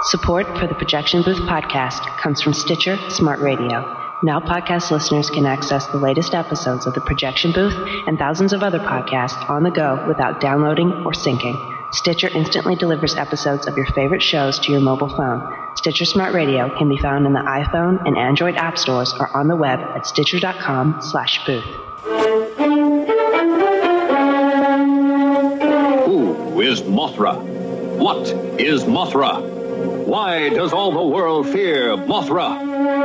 Support for the Projection Booth podcast comes from Stitcher Smart Radio. Now podcast listeners can access the latest episodes of the Projection Booth and thousands of other podcasts on the go without downloading or syncing. Stitcher instantly delivers episodes of your favorite shows to your mobile phone. Stitcher Smart Radio can be found in the iPhone and Android app stores or on the web at stitcher.com/booth. Who is Mothra? What is Mothra? Why does all the world fear Mothra?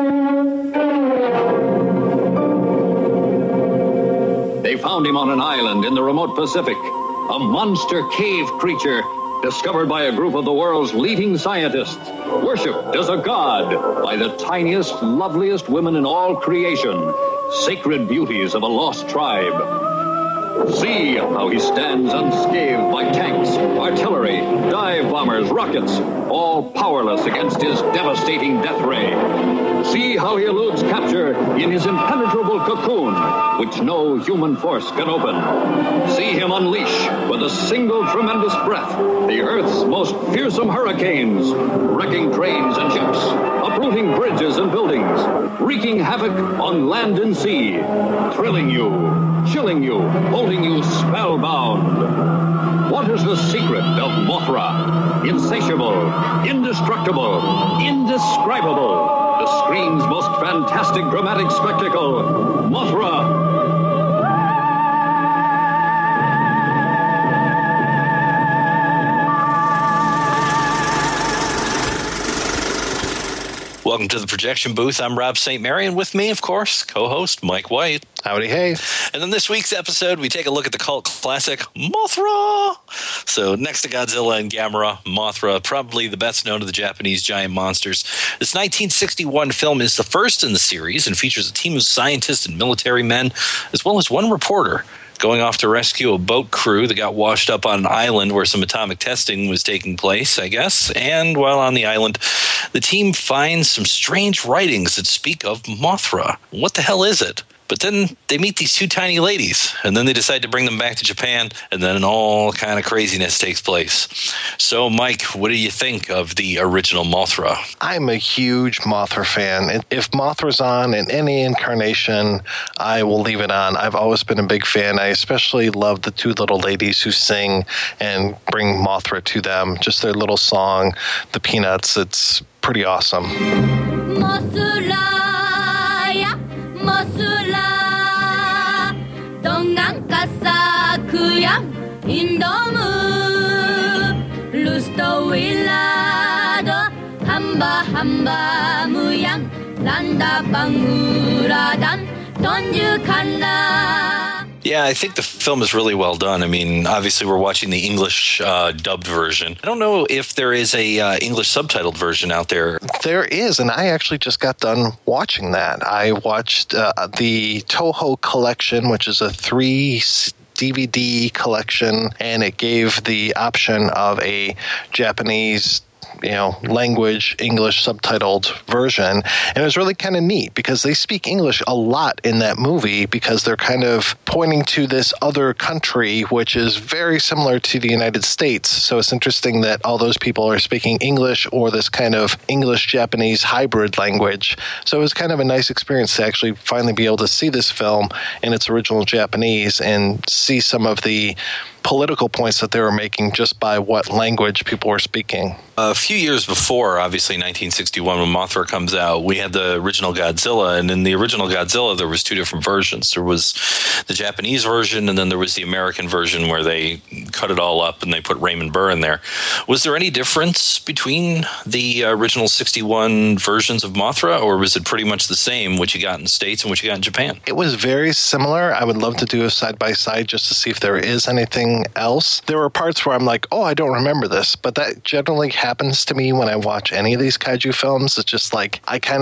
They found him on an island in the remote Pacific, a monster cave creature discovered by a group of the world's leading scientists, worshipped as a god by the tiniest, loveliest women in all creation, sacred beauties of a lost tribe. See how he stands unscathed by tanks, artillery, dive bombers, rockets, all powerless against his devastating death ray. See how he eludes capture in his impenetrable cocoon, which no human force can open. See him unleash, with a single tremendous breath, the Earth's most fearsome hurricanes, wrecking trains and ships, uprooting bridges and buildings, wreaking havoc on land and sea, thrilling you, chilling you, holding you spellbound. What is the secret of Mothra? Insatiable, indestructible, indescribable. The screen's most fantastic dramatic spectacle, Mothra. Welcome to the Projection Booth. I'm Rob St. Mary, and with me, of course, co-host Mike White. Howdy, hey. And in this week's episode, we take a look at the cult classic Mothra. So next to Godzilla and Gamera, Mothra, probably the best known of the Japanese giant monsters. This 1961 film is the first in the series and features a team of scientists and military men, as well as one reporter going off to rescue a boat crew that got washed up on an island where some atomic testing was taking place, I guess. And while on the island, the team finds some strange writings that speak of Mothra. What the hell is it? But then they meet these two tiny ladies, and then they decide to bring them back to Japan, and then all kind of craziness takes place. So, Mike, what do you think of the original Mothra? I'm a huge Mothra fan. If Mothra's on in any incarnation, I will leave it on. I've always been a big fan. I especially love the two little ladies who sing and bring Mothra to them. Just their little song, The Peanuts. It's pretty awesome. Mothra, Mothra, 동강 가사쿠야 인도무 루스터 윌라도 함바 무양 난다 방우라단 던죽한다. Yeah, I think the film is really well done. I mean, obviously we're watching the English dubbed version. I don't know if there is a English subtitled version out there. There is, and I actually just got done watching that. I watched the Toho Collection, which is a 3 DVD collection, and it gave the option of a Japanese language, English subtitled version. And it was really kind of neat because they speak English a lot in that movie because they're kind of pointing to this other country, which is very similar to the United States. So it's interesting that all those people are speaking English or this kind of English-Japanese hybrid language. So it was kind of a nice experience to actually finally be able to see this film in its original Japanese and see some of the political points that they were making just by what language people were speaking. A few years before, obviously 1961, when Mothra comes out, we had the original Godzilla, and in the original Godzilla there was two different versions. There was the Japanese version, and then there was the American version where they cut it all up and they put Raymond Burr in there. Was there any difference between the original 61 versions of Mothra, or was it pretty much the same, what you got in the States and what you got in Japan? It was very similar. I would love to do a side-by-side just to see if there is anything else. There were parts where I'm like, oh, I don't remember this, but that generally happens to me when I watch any of these kaiju films. It's just like I kind of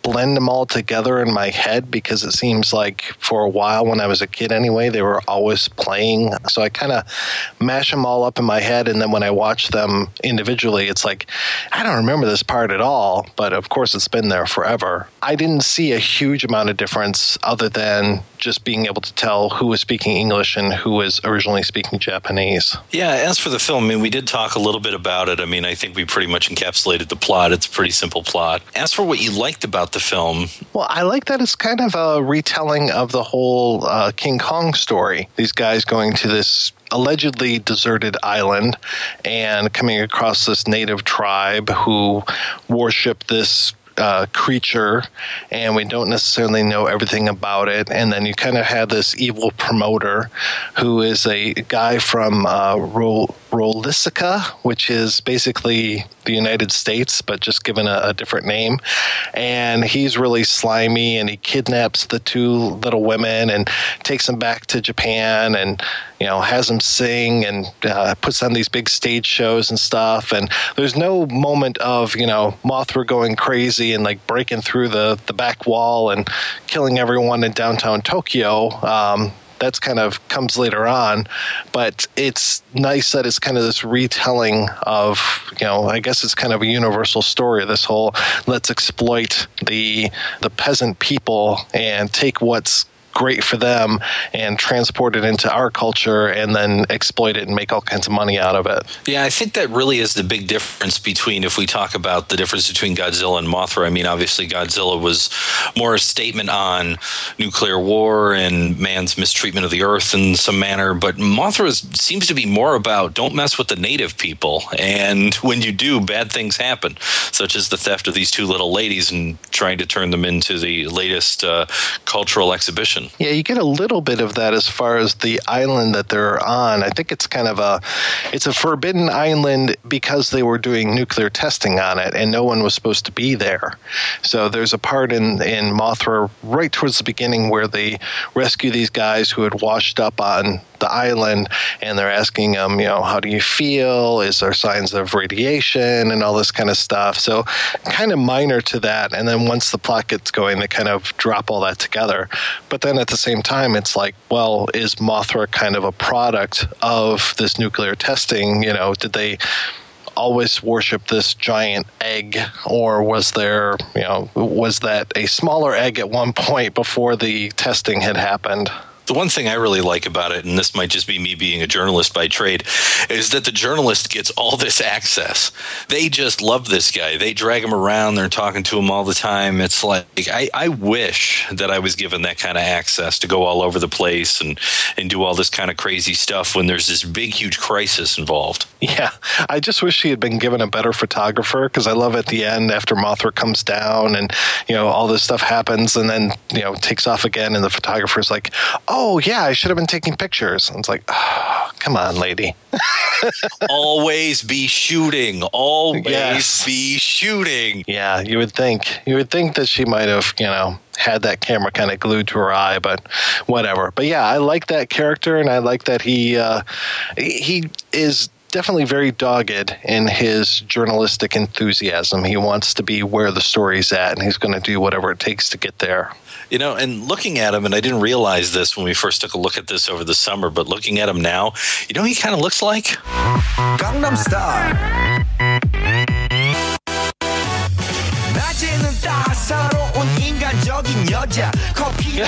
blend them all together in my head because it seems like for a while when I was a kid anyway, they were always playing. So I kind of mash them all up in my head, and then when I watch them individually, it's like, I don't remember this part at all, but of course it's been there forever. I didn't see a huge amount of difference other than just being able to tell who was speaking English and who was originally speaking Japanese. Yeah, as for the film, I mean, we did talk a little bit about it. I mean, I think we pretty much encapsulated the plot. It's a pretty simple plot. As for what you liked about the film... Well, I like that it's kind of a retelling of the whole King Kong story. These guys going to this allegedly deserted island and coming across this native tribe who worship this creature, and we don't necessarily know everything about it. And then you kind of have this evil promoter who is a guy from Rolisica, which is basically the United States, but just given a different name. And he's really slimy, and he kidnaps the two little women and takes them back to Japan, and has them sing and puts on these big stage shows and stuff. And there's no moment of Mothra going crazy and like breaking through the back wall and killing everyone in downtown Tokyo. That's kind of comes later on, but it's nice that it's kind of this retelling of, I guess it's kind of a universal story. This whole let's exploit the peasant people and take what's great for them and transport it into our culture and then exploit it and make all kinds of money out of it. Yeah, I think that really is the big difference between, if we talk about the difference between Godzilla and Mothra. I mean, obviously Godzilla was more a statement on nuclear war and man's mistreatment of the earth in some manner, but Mothra seems to be more about don't mess with the native people, and when you do, bad things happen, such as the theft of these two little ladies and trying to turn them into the latest cultural exhibition. Yeah, you get a little bit of that as far as the island that they're on. I think it's kind of it's a forbidden island because they were doing nuclear testing on it and no one was supposed to be there. So there's a part in Mothra right towards the beginning where they rescue these guys who had washed up on the island, and they're asking them, how do you feel? Is there signs of radiation and all this kind of stuff? So kind of minor to that. And then once the plot gets going, they kind of drop all that together. But then at the same time, it's like, well, is Mothra kind of a product of this nuclear testing? Did they always worship this giant egg, or was there, was that a smaller egg at one point before the testing had happened? The one thing I really like about it, and this might just be me being a journalist by trade, is that the journalist gets all this access. They just love this guy. They drag him around. They're talking to him all the time. It's like, I wish that I was given that kind of access to go all over the place and do all this kind of crazy stuff when there's this big, huge crisis involved. Yeah, I just wish he had been given a better photographer, because I love at the end after Mothra comes down and, all this stuff happens and then, takes off again, and the photographer's like, oh, yeah, I should have been taking pictures. And it's like, oh, come on, lady. Always be shooting. Always be shooting. Yeah, you would think. You would think that she might have, had that camera kind of glued to her eye, but whatever. But yeah, I like that character, and I like that he is definitely very dogged in his journalistic enthusiasm. He wants to be where the story's at, and he's going to do whatever it takes to get there. And looking at him, and I didn't realize this when we first took a look at this over the summer, but looking at him now, he kind of looks like Gangnam Style. 낮에는 따사로운 인간적인 여자 커피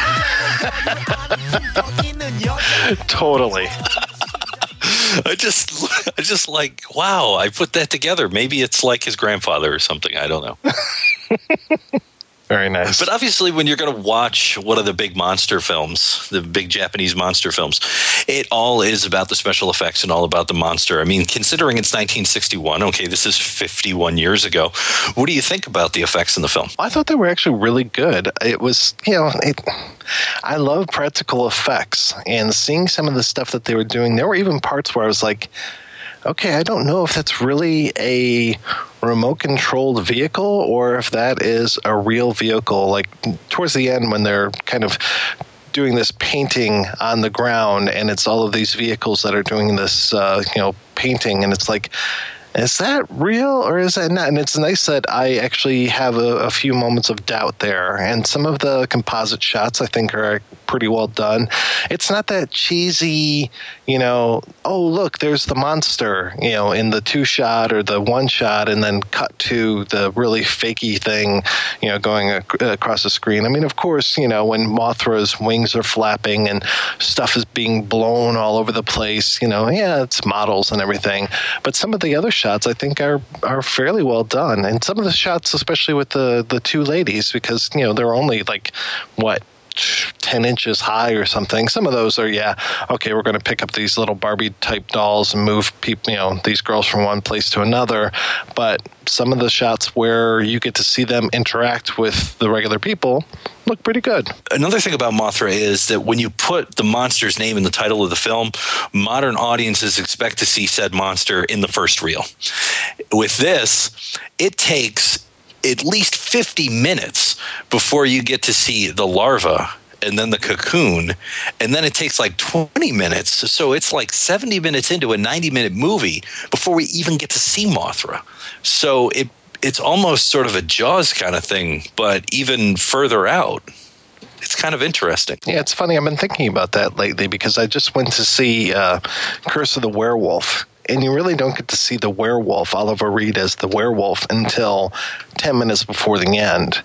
Totally. I just like, wow, I put that together. Maybe it's like his grandfather or something. I don't know. Very nice. But obviously, when you're going to watch one of the big monster films, the big Japanese monster films, it all is about the special effects and all about the monster. I mean, considering it's 1961, okay, this is 51 years ago. What do you think about the effects in the film? I thought they were actually really good. It was, I love practical effects, and seeing some of the stuff that they were doing, there were even parts where I was like, okay, I don't know if that's really a remote-controlled vehicle or if that is a real vehicle. Like, towards the end when they're kind of doing this painting on the ground, and it's all of these vehicles that are doing this, painting, and it's like, is that real or is that not? And it's nice that I actually have a few moments of doubt there. And some of the composite shots I think are pretty well done. It's not that cheesy, oh, look, there's the monster, in the 2-shot or the 1-shot and then cut to the really fakey thing, going across the screen. I mean, of course, when Mothra's wings are flapping and stuff is being blown all over the place, it's models and everything. But some of the other shots I think are fairly well done. And some of the shots, especially with the two ladies, because, they're only 10 inches high or something. Some of those are, okay, we're going to pick up these little Barbie type dolls and move people, these girls from one place to another. But some of the shots where you get to see them interact with the regular people look pretty good. Another thing about Mothra is that when you put the monster's name in the title of the film, modern audiences expect to see said monster in the first reel. With this, it takes at least 50 minutes before you get to see the larva and then the cocoon, and then it takes 20 minutes. So it's 70 minutes into a 90-minute movie before we even get to see Mothra. So it's almost sort of a Jaws kind of thing, but even further out. It's kind of interesting. Yeah, it's funny. I've been thinking about that lately because I just went to see Curse of the Werewolf. And you really don't get to see the werewolf, Oliver Reed as the werewolf, until 10 minutes before the end.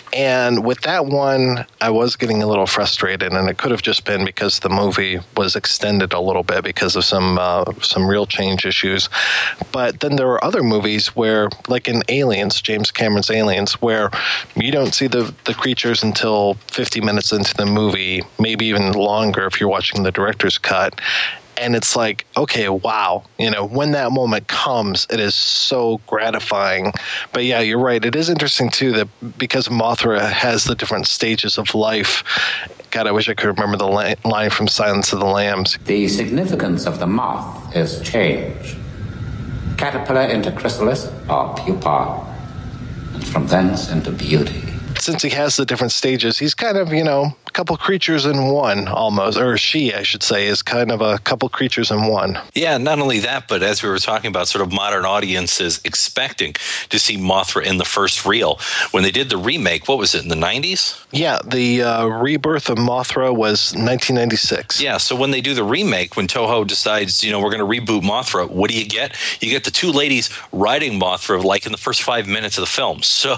And with that one, I was getting a little frustrated, and it could have just been because the movie was extended a little bit because of some real change issues. But then there are other movies where, like in Aliens, James Cameron's Aliens, where you don't see the creatures until 50 minutes into the movie, maybe even longer if you're watching the director's cut. And it's okay, wow. When that moment comes, it is so gratifying. But yeah, you're right. It is interesting, too, that because Mothra has the different stages of life. God, I wish I could remember the line from Silence of the Lambs. The significance of the moth is change. Caterpillar into chrysalis or pupa, and from thence into beauty. Since he has the different stages, he's kind of, a couple creatures in one almost, or she, I should say, is kind of a couple creatures in one. Yeah, not only that, but as we were talking about sort of modern audiences expecting to see Mothra in the first reel. When they did the remake, what was it, in the 90s? Yeah, the rebirth of Mothra was 1996. Yeah, so when they do the remake, when Toho decides, we're going to reboot Mothra, what do? You get the two ladies riding Mothra in the first 5 minutes of the film. So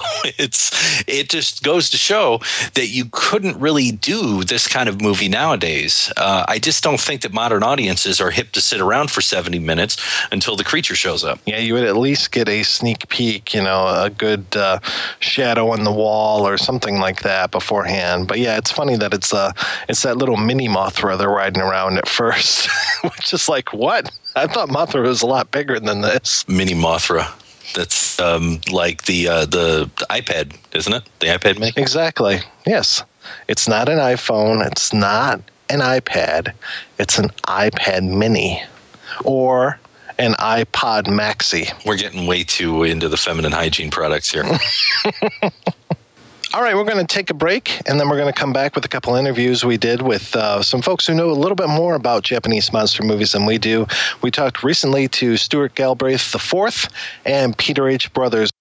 it just goes to show that you couldn't really do this kind of movie nowadays. I just don't think that modern audiences are hip to sit around for 70 minutes until the creature shows up. Yeah, you would at least get a sneak peek, a good shadow on the wall or something like that beforehand. But yeah, it's funny that it's that little mini Mothra they're riding around at first, which is what? I thought Mothra was a lot bigger than this. Mini Mothra. That's like the iPad, isn't it? The iPad mini? Exactly. Yes. It's not an iPhone. It's not an iPad. It's an iPad mini or an iPod Maxi. We're getting way too into the feminine hygiene products here. All right, we're going to take a break, and then we're going to come back with a couple interviews we did with some folks who know a little bit more about Japanese monster movies than we do. We talked recently to Stuart Galbraith IV and Peter H. Brothers.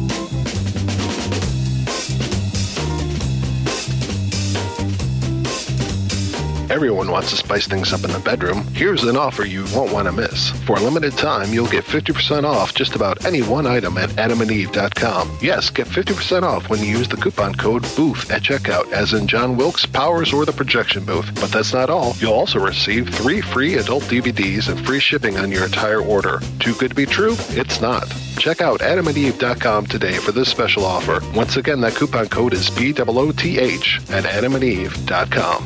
Everyone wants to spice things up in the bedroom. Here's an offer you won't want to miss. For a limited time, you'll get 50% off just about any one item at adamandeve.com. Yes, get 50% off when you use the coupon code BOOTH at checkout, as in John Wilkes, Powers, or the Projection Booth. But that's not all. You'll also receive 3 free adult DVDs and free shipping on your entire order. Too good to be true? It's not. Check out adamandeve.com today for this special offer. Once again, that coupon code is BOOTH at adamandeve.com.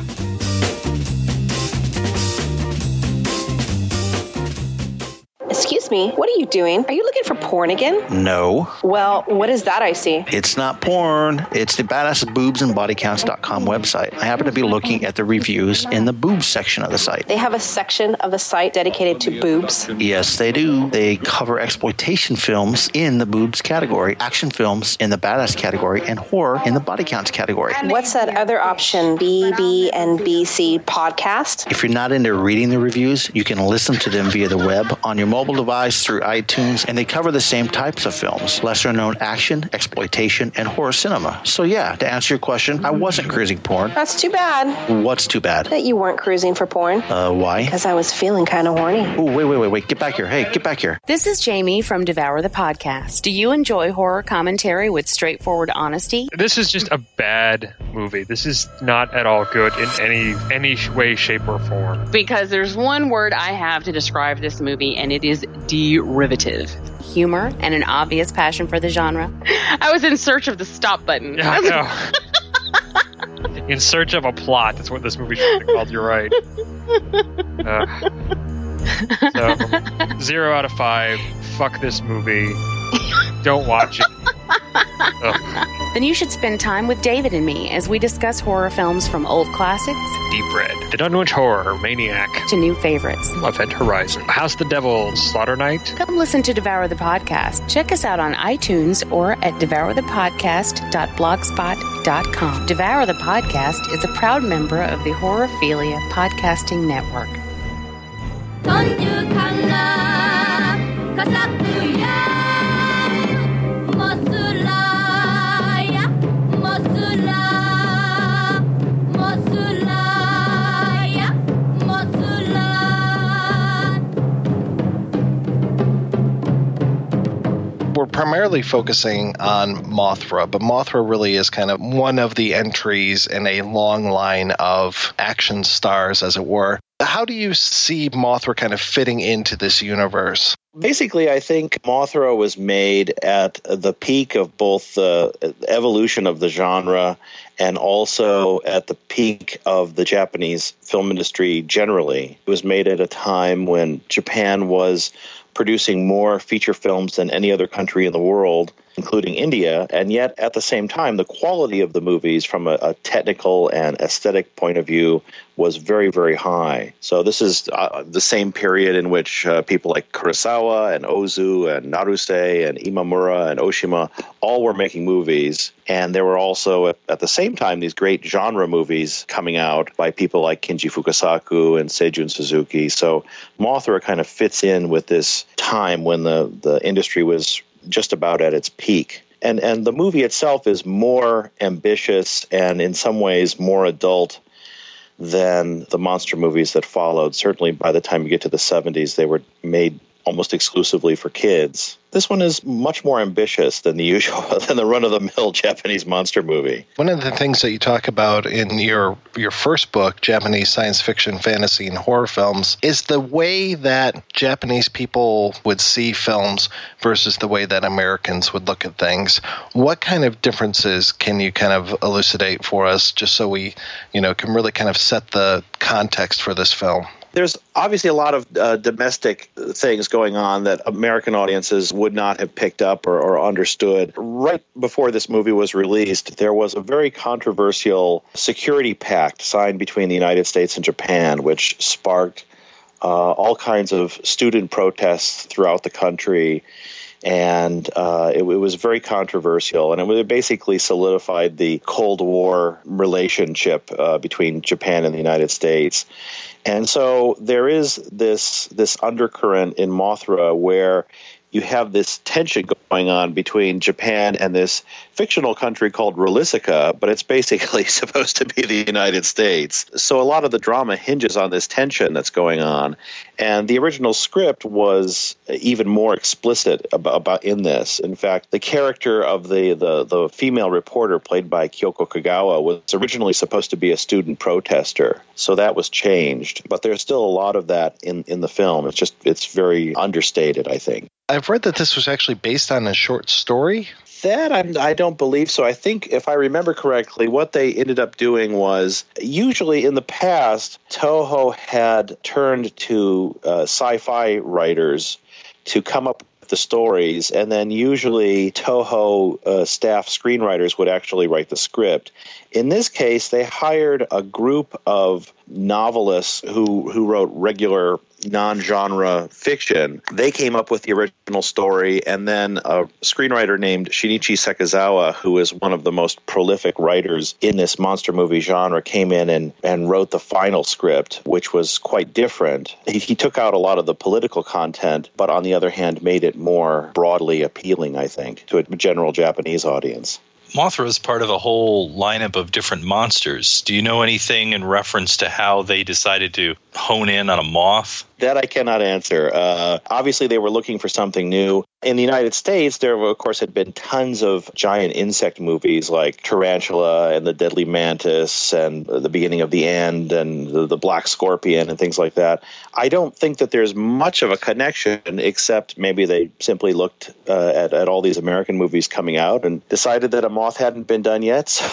Excuse me, what are you doing? Are you looking for porn again? No. Well, what is that I see? It's not porn. It's the badassboobsandbodycounts.com website. I happen to be looking at the reviews in the boobs section of the site. They have a section of the site dedicated to boobs? Yes, they do. They cover exploitation films in the boobs category, action films in the badass category, and horror in the body counts category. What's that other option, BB and BC podcast? If you're not into reading the reviews, you can listen to them via the web on your mobile device rise through iTunes, and they cover the same types of films, lesser-known action, exploitation, and horror cinema. So yeah, to answer your question, I wasn't cruising porn. That's too bad. What's too bad? That you weren't cruising for porn. Why? Because I was feeling kind of horny. Oh, wait. Get back here. Hey, get back here. This is Jamie from Devour the Podcast. Do you enjoy horror commentary with straightforward honesty? This is just a bad movie. This is not at all good in any way, shape, or form. Because there's one word I have to describe this movie, and it is derivative. Humor and an obvious passion for the genre. I was in search of the stop button. Yeah, I know. In search of a plot. That's what this movie should be called. You're right. So, 0 out of 5. Fuck this movie. Don't watch it. Then you should spend time with David and me as we discuss horror films from old classics, Deep Red, The Dunwich Horror, Maniac, to new favorites, Event Horizon, House of the Devil, Slaughter Night. Come listen to Devour the Podcast. Check us out on iTunes or at devourthepodcast.blogspot.com. Devour the Podcast is a proud member of the Horrophilia Podcasting Network. We're primarily focusing on Mothra, but Mothra really is kind of one of the entries in a long line of action stars, as it were. How do you see Mothra kind of fitting into this universe? Basically, I think Mothra was made at the peak of both the evolution of the genre and also at the peak of the Japanese film industry generally. It was made at a time when Japan was producing more feature films than any other country in the world, including India, and yet at the same time, the quality of the movies from a technical and aesthetic point of view was very, very high. So this is the same period in which people like Kurosawa and Ozu and Naruse and Imamura and Oshima all were making movies. And there were also, at the same time, these great genre movies coming out by people like Kinji Fukasaku and Seijun Suzuki. So Mothra kind of fits in with this time when the industry was just about at its peak. And the movie itself is more ambitious and in some ways more adult than the monster movies that followed. Certainly by the time you get to the 70s, they were made almost exclusively for kids. This one is much more ambitious than the run-of-the-mill Japanese monster movie. One of the things that you talk about in your first book, Japanese Science Fiction, Fantasy, and Horror Films, is the way that Japanese people would see films versus the way that Americans would look at things. What kind of differences can you kind of elucidate for us, just so we, can really kind of set the context for this film? There's obviously a lot of domestic things going on that American audiences would not have picked up or understood. Right before this movie was released, there was a very controversial security pact signed between the United States and Japan, which sparked all kinds of student protests throughout the country. And it was very controversial, and it basically solidified the Cold War relationship between Japan and the United States. And so there is this undercurrent in Mothra where you have this tension going on between Japan and this fictional country called Rolisica, but it's basically supposed to be the United States. So a lot of the drama hinges on this tension that's going on. And the original script was even more explicit about in this. In fact, the character of the female reporter played by Kyoko Kagawa was originally supposed to be a student protester. So that was changed. But there's still a lot of that in the film. It's very understated, I think. I've read that this was actually based on a short story. That I don't believe so. I think, if I remember correctly, what they ended up doing was, usually in the past, Toho had turned to sci-fi writers to come up with the stories, and then usually Toho staff screenwriters would actually write the script. In this case, they hired a group of novelists who wrote regular non-genre fiction. They came up with the original story, and then a screenwriter named Shinichi Sekizawa, who is one of the most prolific writers in this monster movie genre, came in and wrote the final script, which was quite different. He took out a lot of the political content, but on the other hand made it more broadly appealing, I think, to a general Japanese audience. Mothra is part of a whole lineup of different monsters. Do you know anything in reference to how they decided to hone in on a moth? That I cannot answer. Obviously, they were looking for something new. In the United States, there, of course, had been tons of giant insect movies like Tarantula and the Deadly Mantis and The Beginning of the End and the Black Scorpion and things like that. I don't think that there's much of a connection, except maybe they simply looked at all these American movies coming out and decided that a moth hadn't been done yet, so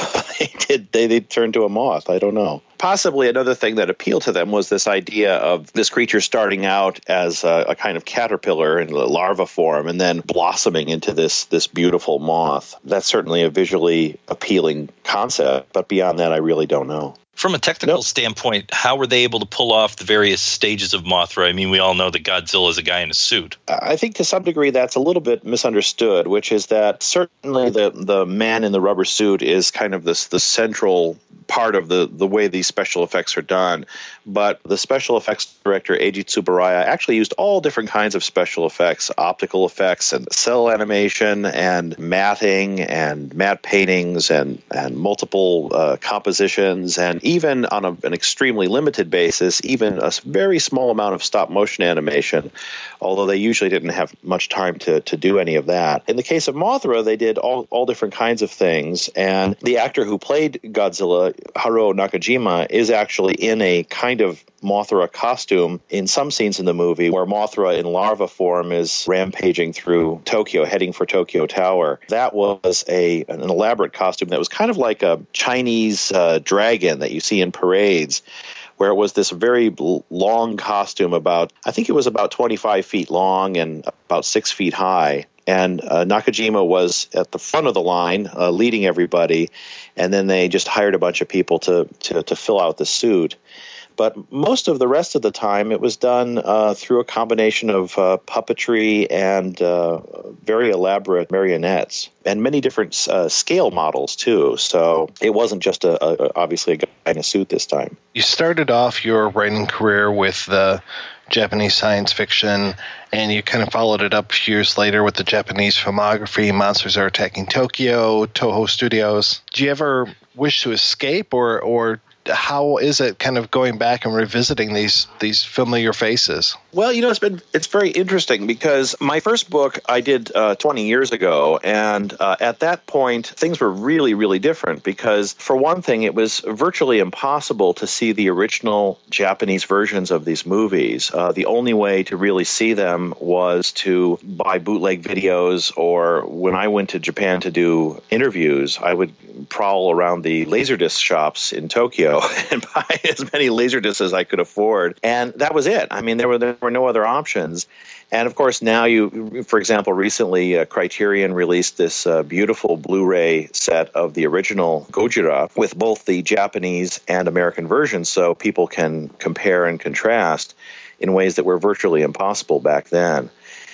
they turned to a moth. I don't know. Possibly another thing that appealed to them was this idea of this creature starting out as a kind of caterpillar in larva form and then blossoming into this beautiful moth. That's certainly a visually appealing concept, but beyond that, I really don't know. From a technical standpoint, how were they able to pull off the various stages of Mothra? I mean, we all know that Godzilla is a guy in a suit. I think to some degree that's a little bit misunderstood, which is that certainly the man in the rubber suit is kind of the central part of the way these special effects are done. But the special effects director, Eiji Tsuburaya, actually used all different kinds of special effects, optical effects and cell animation and matting and matte paintings and multiple compositions, and even on an extremely limited basis, even a very small amount of stop-motion animation, although they usually didn't have much time to do any of that. In the case of Mothra, they did all different kinds of things, and the actor who played Godzilla, Haruo Nakajima, is actually in a kind of Mothra costume in some scenes in the movie where Mothra in larva form is rampaging through Tokyo, heading for Tokyo Tower. That was an elaborate costume that was kind of like a Chinese dragon that you see in parades, where it was this very long costume I think it was about 25 feet long and about 6 feet high. And Nakajima was at the front of the line, leading everybody, and then they just hired a bunch of people to fill out the suit. But most of the rest of the time, it was done through a combination of puppetry and very elaborate marionettes and many different scale models, too. So it wasn't just obviously a guy in a suit this time. You started off your writing career with the Japanese science fiction, and you kind of followed it up years later with the Japanese filmography, Monsters Are Attacking Tokyo, Toho Studios. Do you ever wish to escape, or how is it kind of going back and revisiting these familiar faces? Well, it's very interesting because my first book I did 20 years ago, and at that point things were really, really different because, for one thing, it was virtually impossible to see the original Japanese versions of these movies. The only way to really see them was to buy bootleg videos, or when I went to Japan to do interviews, I would prowl around the Laserdisc shops in Tokyo and buy as many Laserdiscs as I could afford. And that was it. I mean, there were no other options. And, of course, now for example, recently Criterion released this beautiful Blu-ray set of the original Gojira with both the Japanese and American versions, so people can compare and contrast in ways that were virtually impossible back then.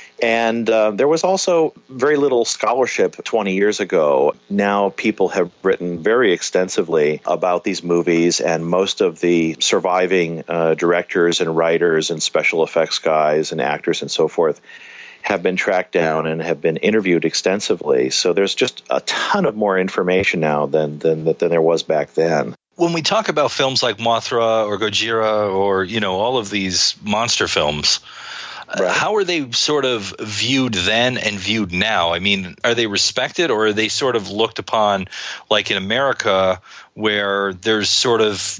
And there was also very little scholarship 20 years ago. Now people have written very extensively about these movies, and most of the surviving directors and writers and special effects guys and actors and so forth have been tracked down and have been interviewed extensively. So there's just a ton of more information now than there was back then. When we talk about films like Mothra or Gojira or, all of these monster films, right, how are they sort of viewed then and viewed now? I mean, are they respected, or are they sort of looked upon like in America where there's sort of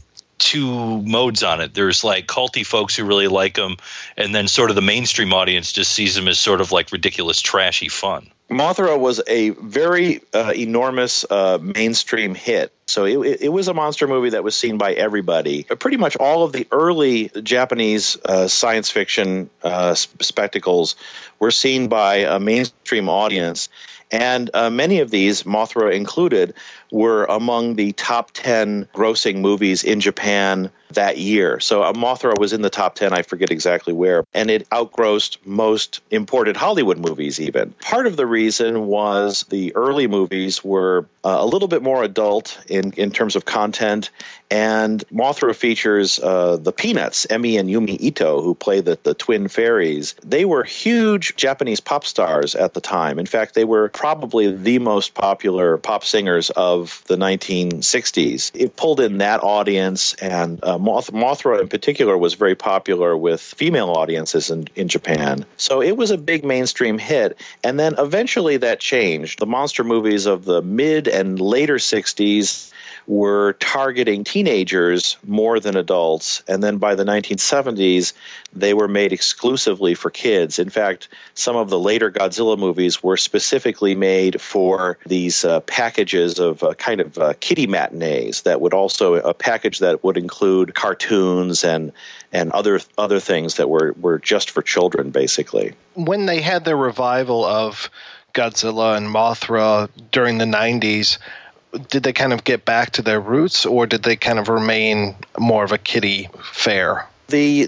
two modes on it? There's like culty folks who really like them, and then sort of the mainstream audience just sees them as sort of like ridiculous, trashy fun. Mothra was a very enormous mainstream hit. So it was a monster movie that was seen by everybody. Pretty much all of the early Japanese science fiction spectacles were seen by a mainstream audience. And many of these, Mothra included, were among the top 10 grossing movies in Japan that year. So Mothra was in the top 10, I forget exactly where, and it outgrossed most imported Hollywood movies even. Part of the reason was the early movies were a little bit more adult in terms of content, and Mothra features the Peanuts, Emi and Yumi Ito, who play the twin fairies. They were huge Japanese pop stars at the time. In fact, they were probably the most popular pop singers of the 1960s. It pulled in that audience, and Mothra in particular was very popular with female audiences in Japan. So it was a big mainstream hit, and then eventually that changed. The monster movies of the mid and later 60s were targeting teenagers more than adults, and then by the 1970s, they were made exclusively for kids. In fact, some of the later Godzilla movies were specifically made for these packages of kind of kiddie matinees that would also, a package that would include cartoons and other things that were just for children, basically. When they had their revival of Godzilla and Mothra during the 90s, did they kind of get back to their roots, or did they kind of remain more of a kiddie fare? The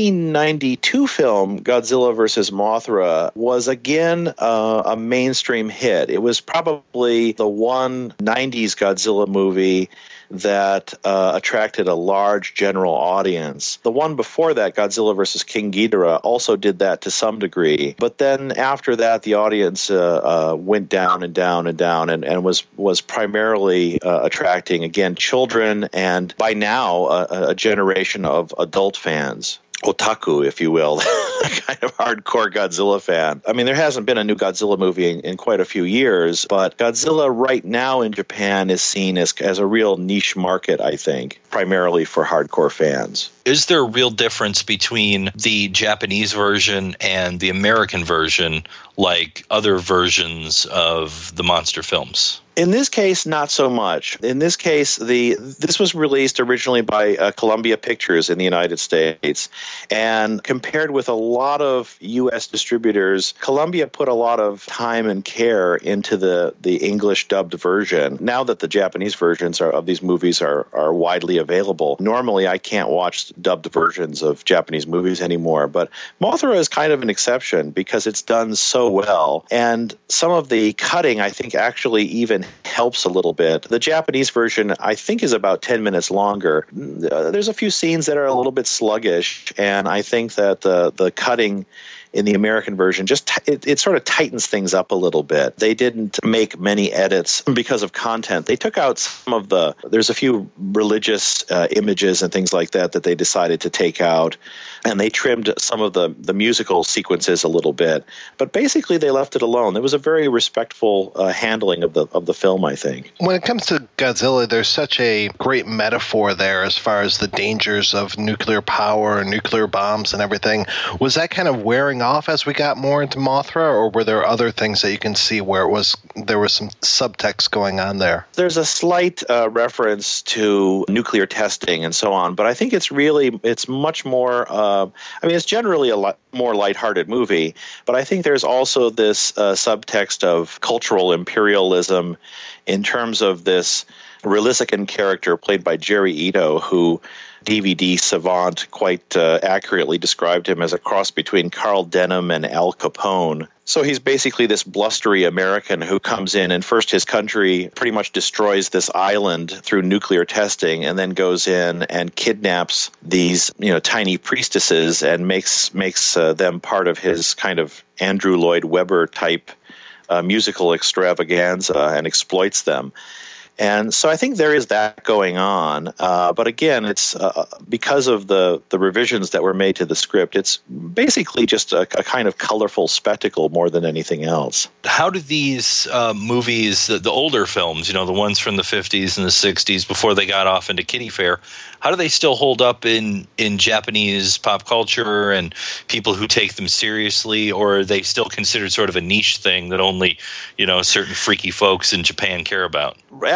1992 film, Godzilla vs. Mothra, was again a mainstream hit. It was probably the one 90s Godzilla movie that attracted a large general audience. The one before that, Godzilla vs. King Ghidorah, also did that to some degree. But then after that, the audience went down and down and down and was primarily attracting, again, children and by now a generation of adult fans. Otaku, if you will, kind of hardcore Godzilla fan. I mean, there hasn't been a new Godzilla movie in quite a few years, but Godzilla right now in Japan is seen as a real niche market, I think, primarily for hardcore fans. Is there a real difference between the Japanese version and the American version, like other versions of the monster films? In this case, not so much. In this case, this was released originally by Columbia Pictures in the United States, and compared with a lot of U.S. distributors, Columbia put a lot of time and care into the English dubbed version. Now that the Japanese versions of these movies are widely available, normally I can't watch dubbed versions of Japanese movies anymore, but Mothra is kind of an exception because it's done so well, and some of the cutting, I think, actually even helps a little bit. The Japanese version, I think, is about 10 minutes longer. There's a few scenes that are a little bit sluggish, and I think that the cutting in the American version just it sort of tightens things up a little bit. They didn't make many edits because of content. They took out some of there's a few religious images and things like that they decided to take out, and they trimmed some of the musical sequences a little bit. But basically, they left it alone. There was a very respectful handling of the film, I think. When it comes to Godzilla, there's such a great metaphor there as far as the dangers of nuclear power and nuclear bombs and everything. Was that kind of wearing off as we got more into Mothra, or were there other things that you can see where there was some subtext going on there? There's a slight reference to nuclear testing and so on, but I think it's much more, it's generally a more lighthearted movie, but I think there's also this subtext of cultural imperialism in terms of this Rilisican character played by Jerry Ito, who DVD savant quite accurately described him as a cross between Carl Denham and Al Capone. So he's basically this blustery American who comes in, and first his country pretty much destroys this island through nuclear testing, and then goes in and kidnaps these tiny priestesses and makes them part of his kind of Andrew Lloyd Webber type musical extravaganza and exploits them. And so I think there is that going on. But again, it's because of the revisions that were made to the script, it's basically just a kind of colorful spectacle more than anything else. How do these movies, the older films, the ones from the 50s and the 60s before they got off into kiddie fare, how do they still hold up in Japanese pop culture and people who take them seriously, or are they still considered sort of a niche thing that only, certain freaky folks in Japan care about?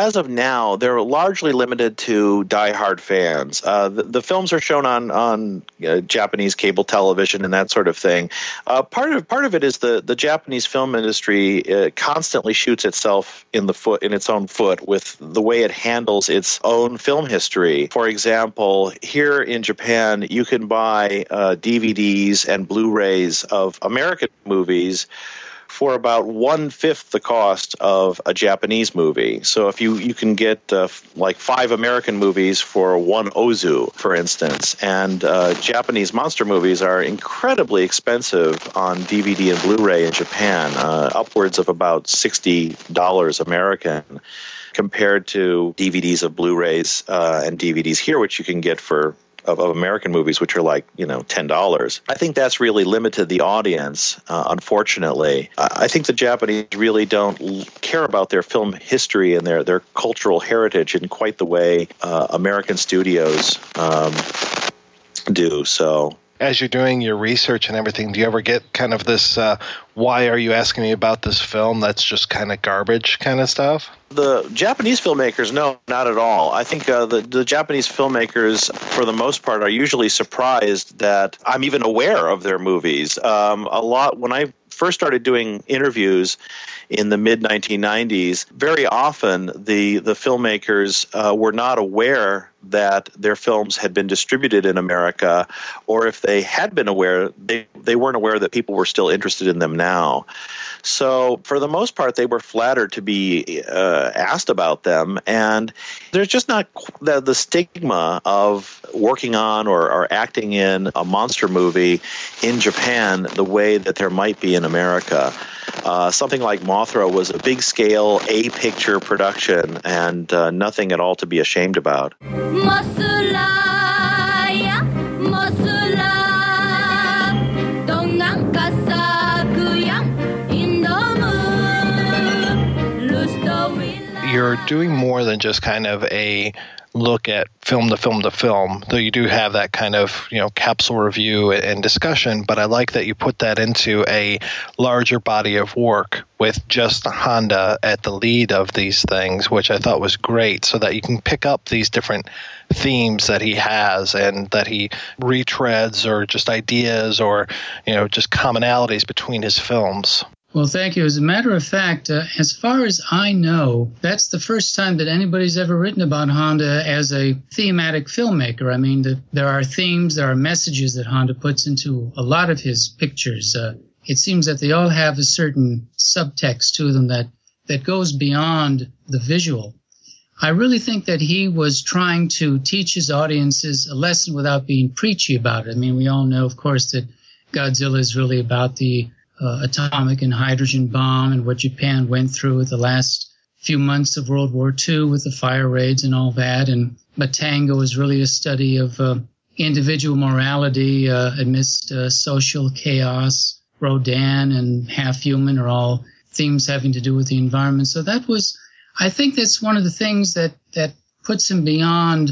as of now, they're largely limited to diehard fans. The films are shown on Japanese cable television and that sort of thing. Part of it is the Japanese film industry constantly shoots itself in its own foot with the way it handles its own film history. For example, here in Japan, you can buy DVDs and Blu-rays of American movies for about 1/5 the cost of a Japanese movie. So if you can get like 5 American movies for 1 ozu, for instance, and Japanese monster movies are incredibly expensive on DVD and Blu-ray in Japan, upwards of about $60 American, compared to DVDs of Blu-rays and DVDs here, which you can get of American movies, which are like, $10. I think that's really limited the audience, unfortunately. I think the Japanese really don't care about their film history and their cultural heritage in quite the way American studios do. So, as you're doing your research and everything, do you ever get kind of this, why are you asking me about this film that's just kind of garbage kind of stuff? The Japanese filmmakers, no, not at all. I think the Japanese filmmakers, for the most part, are usually surprised that I'm even aware of their movies. A lot, when I first started doing interviews in the mid-1990s, very often the filmmakers were not aware that their films had been distributed in America, or if they had been aware, they weren't aware that people were still interested in them now. So for the most part, they were flattered to be asked about them, and there's just not the stigma of working on or acting in a monster movie in Japan the way that there might be in America. Something like Mothra was a big-scale, A-picture production, and nothing at all to be ashamed about. You're doing more than just kind of a look at film to film, though you do have that kind of, capsule review and discussion, but I like that you put that into a larger body of work with just Honda at the lead of these things, which I thought was great, so that you can pick up these different themes that he has and that he retreads, or just ideas, or, just commonalities between his films. Well, thank you. As a matter of fact, as far as I know, that's the first time that anybody's ever written about Honda as a thematic filmmaker. I mean, there are themes, there are messages that Honda puts into a lot of his pictures. It seems that they all have a certain subtext to them that goes beyond the visual. I really think that he was trying to teach his audiences a lesson without being preachy about it. I mean, we all know, of course, that Godzilla is really about the atomic and hydrogen bomb and what Japan went through with the last few months of World War II with the fire raids and all that. And Matango is really a study of individual morality amidst social chaos. Rodan and Half Human are all themes having to do with the environment. So I think that's one of the things that puts him beyond,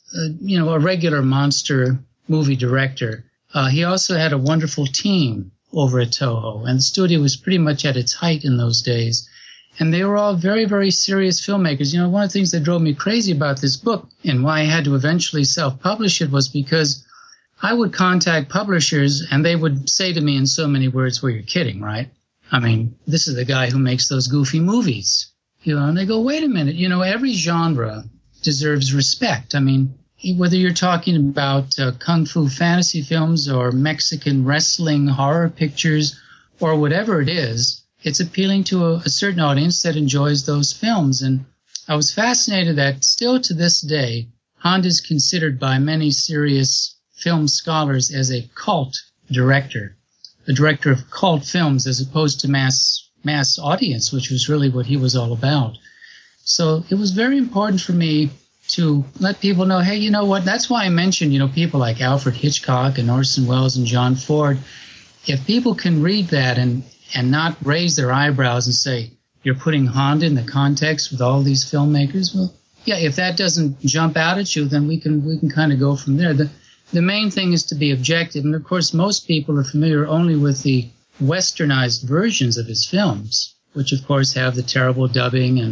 a regular monster movie director. He also had a wonderful team over at Toho, and the studio was pretty much at its height in those days. And they were all very, very serious filmmakers. One of the things that drove me crazy about this book and why I had to eventually self-publish it was because I would contact publishers and they would say to me in so many words, well, you're kidding, right? I mean, this is the guy who makes those goofy movies. And they go, wait a minute, every genre deserves respect. I mean, whether you're talking about kung fu fantasy films or Mexican wrestling horror pictures or whatever it is, it's appealing to a certain audience that enjoys those films. And I was fascinated that still to this day, Honda is considered by many serious film scholars as a cult director, a director of cult films as opposed to mass audience, which was really what he was all about. So it was very important for me to let people know, hey, you know what? That's why I mentioned, people like Alfred Hitchcock and Orson Welles and John Ford. If people can read that and not raise their eyebrows and say, you're putting Honda in the context with all these filmmakers, well, yeah, if that doesn't jump out at you, then we can kind of go from there. The main thing is to be objective. And of course, most people are familiar only with the westernized versions of his films, which of course have the terrible dubbing and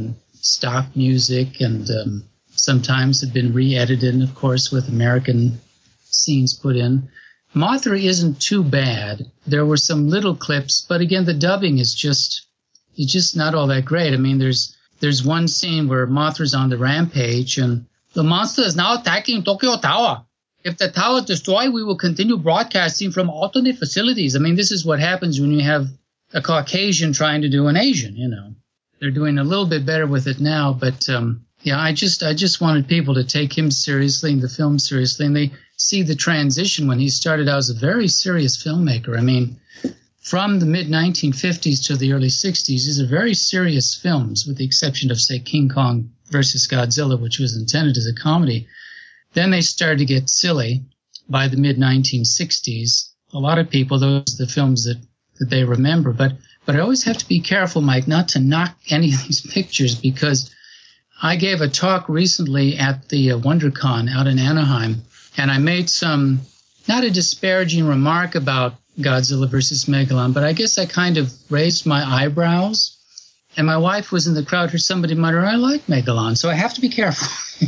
stock music, and sometimes have been re-edited, of course, with American scenes put in. Mothra isn't too bad. There were some little clips, but again, the dubbing is just not all that great. I mean, there's one scene where Mothra's on the rampage, and the monster is now attacking Tokyo Tower. If the tower is destroyed, we will continue broadcasting from alternate facilities. I mean, this is what happens when you have a Caucasian trying to do an Asian, you know. They're doing a little bit better with it now, but yeah, I just wanted people to take him seriously and the film seriously, and they see the transition when he started out as a very serious filmmaker. I mean, from the mid-1950s to the early 60s, these are very serious films, with the exception of, say, King Kong versus Godzilla, which was intended as a comedy. Then they started to get silly by the mid-1960s. A lot of people, those are the films that they remember. But I always have to be careful, Mike, not to knock any of these pictures, because I gave a talk recently at the WonderCon out in Anaheim, and I made not a disparaging remark about Godzilla versus Megalon, but I guess I kind of raised my eyebrows. And my wife was in the crowd, heard somebody mutter, "I like Megalon." So I have to be careful.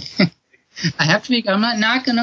I'm not knocking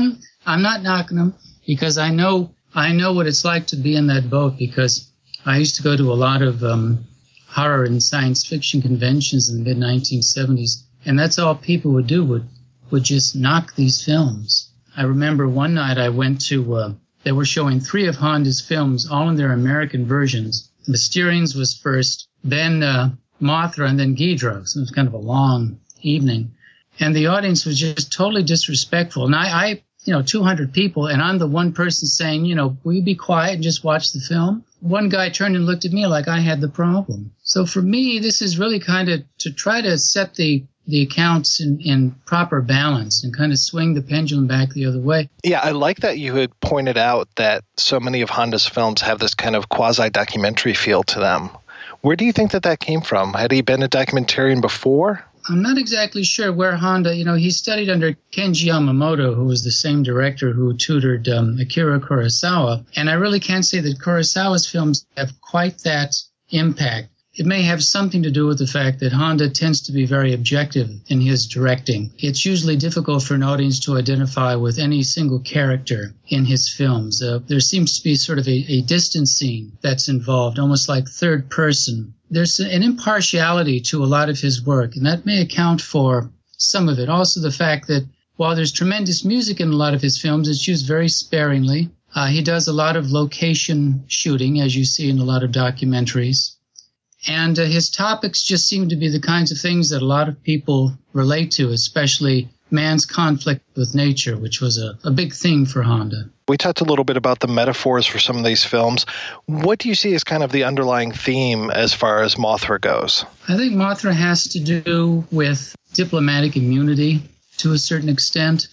them because I know what it's like to be in that boat, because I used to go to a lot of horror and science fiction conventions in the mid-1970s, and that's all people would do, would just knock these films. I remember one night I went to, they were showing 3 of Honda's films, all in their American versions. Mysterians was first, then Mothra, and then Ghidorah. So it was kind of a long evening. And the audience was just totally disrespectful. And I 200 people, and I'm the one person saying, will you be quiet and just watch the film? One guy turned and looked at me like I had the problem. So for me, this is really kind of to try to set the accounts in proper balance and kind of swing the pendulum back the other way. Yeah, I like that you had pointed out that so many of Honda's films have this kind of quasi-documentary feel to them. Where do you think that came from? Had he been a documentarian before? I'm not exactly sure where Honda, he studied under Kenji Yamamoto, who was the same director who tutored Akira Kurosawa. And I really can't say that Kurosawa's films have quite that impact. It may have something to do with the fact that Honda tends to be very objective in his directing. It's usually difficult for an audience to identify with any single character in his films. There seems to be sort of a distancing that's involved, almost like third person. There's an impartiality to a lot of his work, and that may account for some of it. Also the fact that while there's tremendous music in a lot of his films, it's used very sparingly. He does a lot of location shooting, as you see in a lot of documentaries. And his topics just seem to be the kinds of things that a lot of people relate to, especially man's conflict with nature, which was a big theme for Honda. We talked a little bit about the metaphors for some of these films. What do you see as kind of the underlying theme as far as Mothra goes? I think Mothra has to do with diplomatic immunity to a certain extent.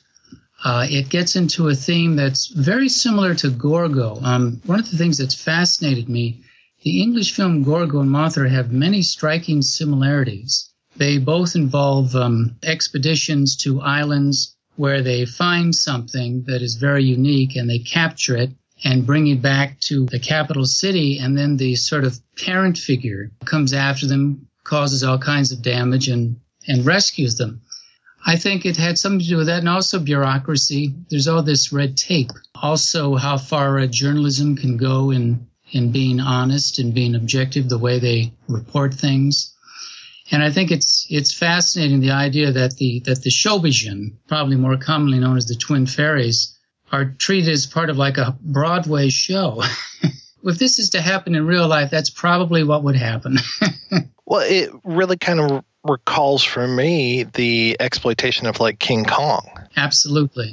It gets into a theme that's very similar to Gorgo. One of the things that's fascinated me, the English film Gorgo and Mothra have many striking similarities. They both involve expeditions to islands where they find something that is very unique and they capture it and bring it back to the capital city, and then the sort of parent figure comes after them, causes all kinds of damage and rescues them. I think it had something to do with that, and also bureaucracy. There's all this red tape. Also how far journalism can go in being honest and being objective, the way they report things. And I think it's fascinating, the idea that the Shobijin, probably more commonly known as the Twin Fairies, are treated as part of like a Broadway show. If this is to happen in real life, that's probably what would happen. Well, it really kind of recalls for me the exploitation of like King Kong. Absolutely.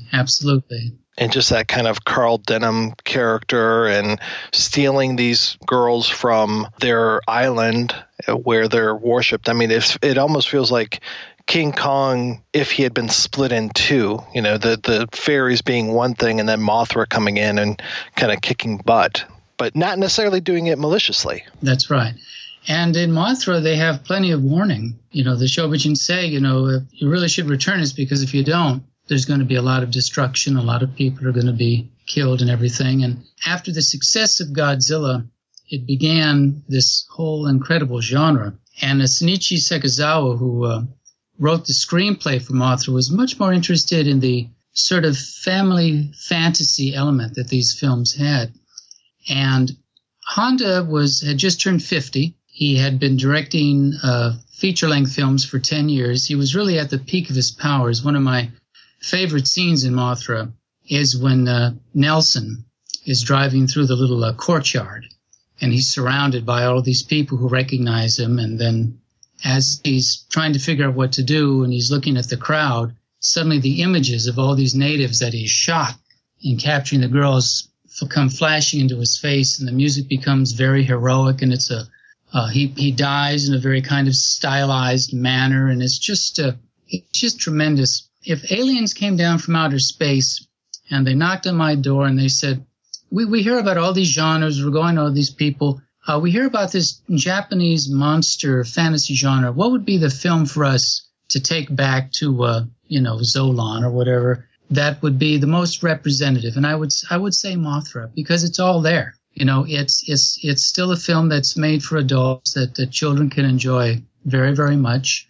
And just that kind of Carl Denham character and stealing these girls from their island where they're worshipped. I mean, it almost feels like King Kong if he had been split in two, the fairies being one thing and then Mothra coming in and kind of kicking butt, but not necessarily doing it maliciously. That's right. And in Mothra, they have plenty of warning. The Shobijin say, you really should return us, because if you don't, there's going to be a lot of destruction. A lot of people are going to be killed and everything. And after the success of Godzilla, it began this whole incredible genre. And Shinichi Sekizawa, who wrote the screenplay for Mothra was much more interested in the sort of family fantasy element that these films had. And Honda had just turned 50. He had been directing feature-length films for 10 years. He was really at the peak of his powers. One of my favorite scenes in Mothra is when Nelson is driving through the little courtyard, and he's surrounded by all of these people who recognize him. And then as he's trying to figure out what to do and he's looking at the crowd, suddenly the images of all these natives that he's shot in capturing the girls come flashing into his face, and the music becomes very heroic, and it's he dies in a very kind of stylized manner, and it's just tremendous. If aliens came down from outer space and they knocked on my door and they said, we hear about all these genres, we're going to all these people, we hear about this Japanese monster fantasy genre, what would be the film for us to take back to Zolan or whatever that would be the most representative? And I would say Mothra, because it's all there. It's still a film that's made for adults that children can enjoy very, very much.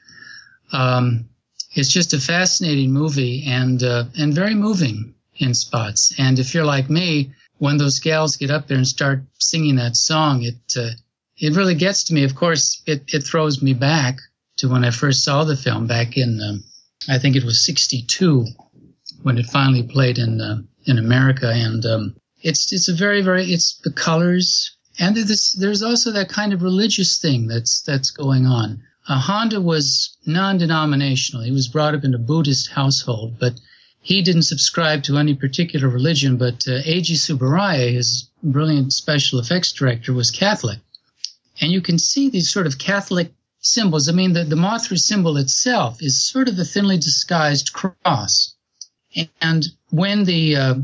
It's just a fascinating movie and very moving in spots. And if you're like me, when those gals get up there and start singing that song, it really gets to me. Of course, it throws me back to when I first saw the film back in, I think it was 1962 when it finally played in America. And it's a very, very, it's the colors. And there's also that kind of religious thing that's going on. Honda was non-denominational. He was brought up in a Buddhist household, but he didn't subscribe to any particular religion. But Eiji Tsuburaya, his brilliant special effects director, was Catholic. And you can see these sort of Catholic symbols. I mean, the Mothra symbol itself is sort of a thinly disguised cross. And when the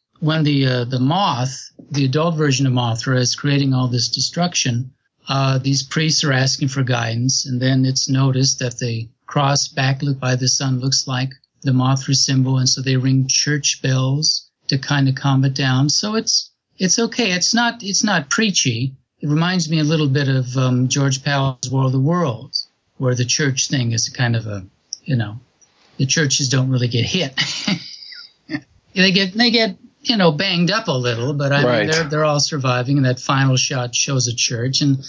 moth, the adult version of Mothra, is creating all this destruction, these priests are asking for guidance, and then it's noticed that the cross backlit by the sun looks like the Mothra symbol, and so they ring church bells to kind of calm it down. So it's okay. It's not preachy. It reminds me a little bit of George Pal's War of the Worlds, where the church thing is kind of the churches don't really get hit. they get banged up a little, but I mean, they're all surviving, and that final shot shows a church, and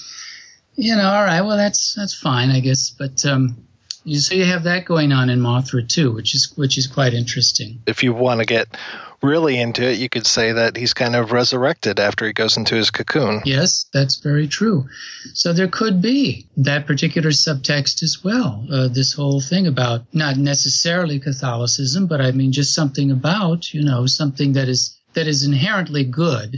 all right, well, that's fine, I guess. But so you have that going on in Mothra too, which is quite interesting. If you want to get really into it, you could say that he's kind of resurrected after he goes into his cocoon. Yes, that's very true. So there could be that particular subtext as well. This whole thing about not necessarily Catholicism, but I mean just something about, something that is inherently good,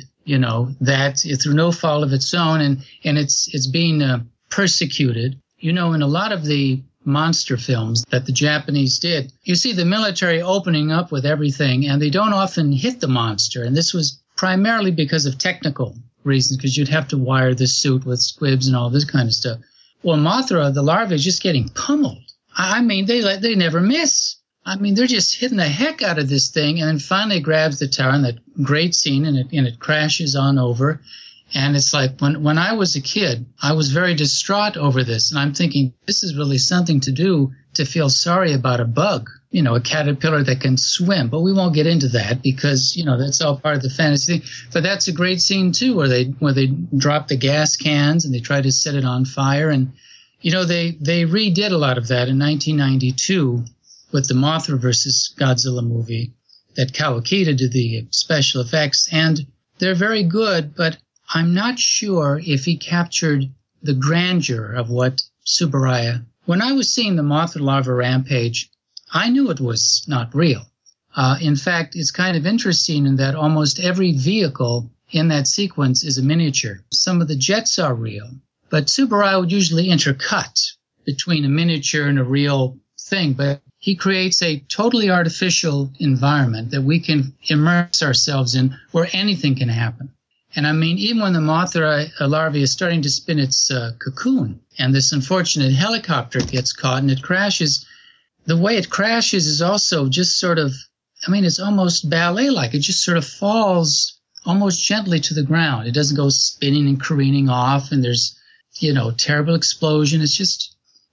that through no fault of its own, and it's being persecuted. In a lot of the monster films that the Japanese did, you see the military opening up with everything, and they don't often hit the monster. And this was primarily because of technical reasons, because you'd have to wire the suit with squibs and all this kind of stuff. Well, Mothra, the larvae, is just getting pummeled. I mean, they never miss. I mean, they're just hitting the heck out of this thing, and then finally grabs the tower, and that great scene, and it crashes on over. And it's like when I was a kid, I was very distraught over this. And I'm thinking, this is really something to do to feel sorry about a bug, a caterpillar that can swim. But we won't get into that because, that's all part of the fantasy thing. But that's a great scene, too, where they drop the gas cans and they try to set it on fire. And, they redid a lot of that in 1992 with the Mothra versus Godzilla movie that Kawakita did the special effects. And they're very good, but I'm not sure if he captured the grandeur of what Tsuburaya. When I was seeing the Mothra larva rampage, I knew it was not real. In fact, it's kind of interesting in that almost every vehicle in that sequence is a miniature. Some of the jets are real, but Tsuburaya would usually intercut between a miniature and a real thing. But he creates a totally artificial environment that we can immerse ourselves in where anything can happen. And I mean, even when the Mothra larvae is starting to spin its cocoon and this unfortunate helicopter gets caught and it crashes, the way it crashes is also just sort of, it's almost ballet-like. It just sort of falls almost gently to the ground. It doesn't go spinning and careening off, and there's, terrible explosion. It's just,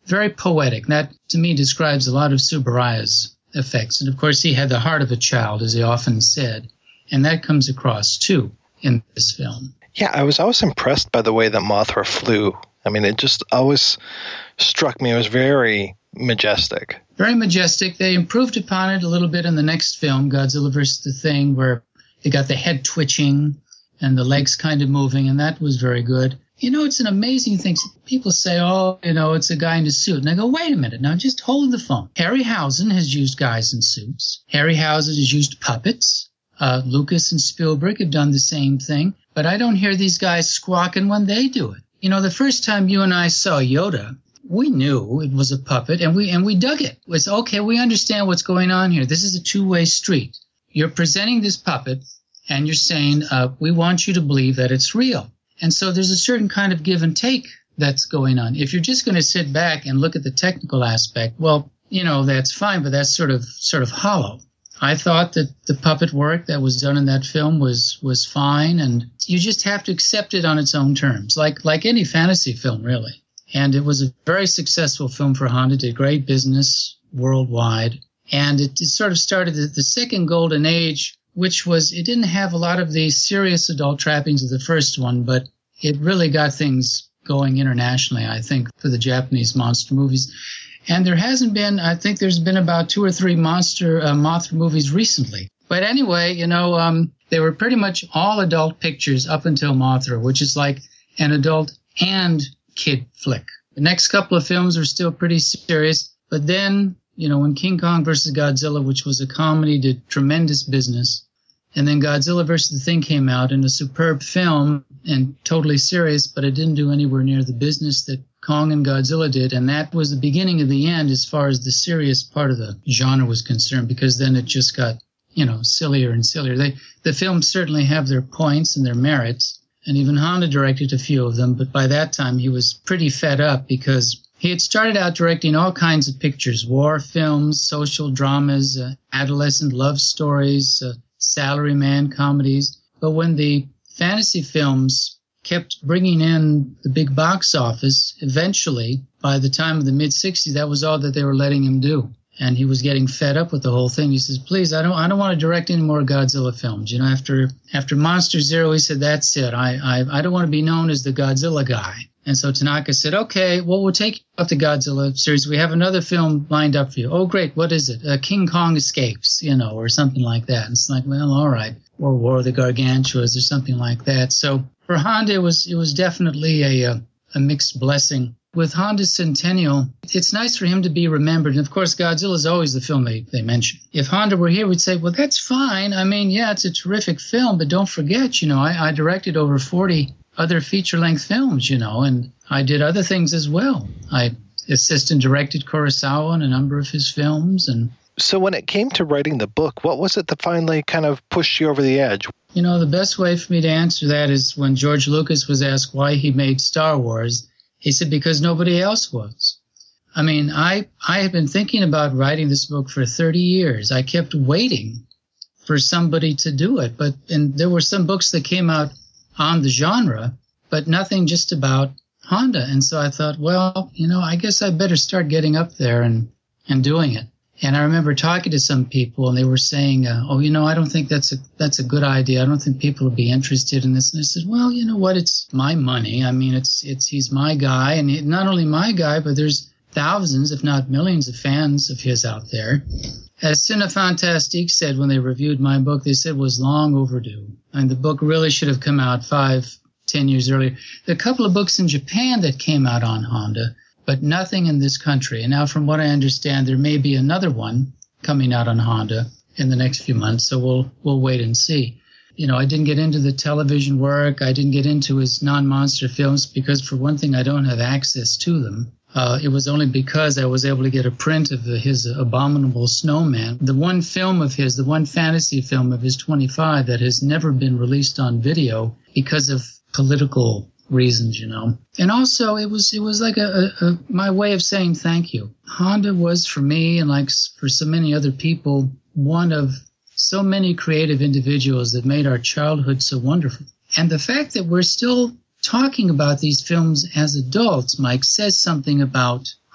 very poetic. That, to me, describes a lot of Subaraya's effects. And, of course, he had the heart of a child, as he often said. And that comes across, too, in this film. Yeah, I was always impressed by the way that Mothra flew. I mean, it just always struck me. It was very majestic. Very majestic. They improved upon it a little bit in the next film, Godzilla vs. the Thing, where they got the head twitching and the legs kind of moving, and that was very good. You know, it's an amazing thing. People say, oh, you know, it's a guy in a suit. And I go, wait a minute, now just hold the phone. Harryhausen has used guys in suits. Harryhausen has used puppets. Lucas and Spielberg have done the same thing. But I don't hear these guys squawking when they do it. You know, the first time you and I saw Yoda, we knew it was a puppet, and we dug it. It was, okay, we understand what's going on here. This is a two-way street. You're presenting this puppet, and you're saying, we want you to believe that it's real. And so there's a certain kind of give and take that's going on. If you're just going to sit back and look at the technical aspect, well, you know, that's fine, but that's sort of hollow. I thought that the puppet work that was done in that film was fine, and you just have to accept it on its own terms, like any fantasy film, really. And it was a very successful film for Honda, did great business worldwide, and it sort of started the second golden age, which was, it didn't have a lot of the serious adult trappings of the first one, but it really got things going internationally, I think, for the Japanese monster movies. And there hasn't been, I think there's been about 2 or 3 Mothra movies recently. But anyway, you know, they were pretty much all adult pictures up until Mothra, which is like an adult and kid flick. The next couple of films were still pretty serious. But then, you know, when King Kong vs. Godzilla, which was a comedy, did tremendous business. And then Godzilla vs. the Thing came out in a superb film and totally serious, but it didn't do anywhere near the business that Kong and Godzilla did, and that was the beginning of the end as far as the serious part of the genre was concerned, because then it just got, you know, sillier and sillier. The films certainly have their points and their merits, and even Honda directed a few of them, but by that time he was pretty fed up because he had started out directing all kinds of pictures, war films, social dramas, adolescent love stories, salaryman comedies, but when the fantasy films kept bringing in the big box office, eventually, by the time of the mid-'60s, that was all that they were letting him do. And he was getting fed up with the whole thing. He says, please, I don't want to direct any more Godzilla films. You know, after Monster Zero, he said, that's it. I don't want to be known as the Godzilla guy. And so Tanaka said, okay, well, we'll take you off the Godzilla series. We have another film lined up for you. Oh, great. What is it? King Kong Escapes, you know, or something like that. And it's like, well, all right. Or War of the Gargantuas or something like that. So for Honda, it was definitely a mixed blessing. With Honda's Centennial, it's nice for him to be remembered. And, of course, Godzilla is always the film they mention. If Honda were here, we'd say, well, that's fine. I mean, yeah, it's a terrific film, but don't forget, you know, I directed over 40 other feature-length films, you know, and I did other things as well. I assistant directed Kurosawa in a number of his films. And so when it came to writing the book, what was it that finally kind of pushed you over the edge? You know, the best way for me to answer that is when George Lucas was asked why he made Star Wars, he said, because nobody else was. I mean, I have been thinking about writing this book for 30 years. I kept waiting for somebody to do it. And there were some books that came out on the genre, but nothing just about Honda. And so I thought, well, you know, I guess I better start getting up there and doing it. And I remember talking to some people, and they were saying, oh, you know, I don't think that's a good idea. I don't think people will be interested in this. And I said, well, you know what? It's my money. I mean, he's my guy, and not only my guy, but there's thousands, if not millions of fans of his out there. As Cinefantastique said when they reviewed my book, they said it was long overdue. And the book really should have come out 5-10 years earlier. There are a couple of books in Japan that came out on Honda, but nothing in this country. And now from what I understand, there may be another one coming out on Honda in the next few months, so we'll wait and see. You know, I didn't get into the television work. I didn't get into his non-monster films because, for one thing, I don't have access to them. It was only because I was able to get a print of his Abominable Snowman, the one film of his, the one fantasy film of his 25 that has never been released on video because of political reasons, you know. And also, it was like my way of saying thank you. Honda was, for me, and like for so many other people, one of so many creative individuals that made our childhood so wonderful. And the fact that we're still talking about these films as adults, Mike, says something about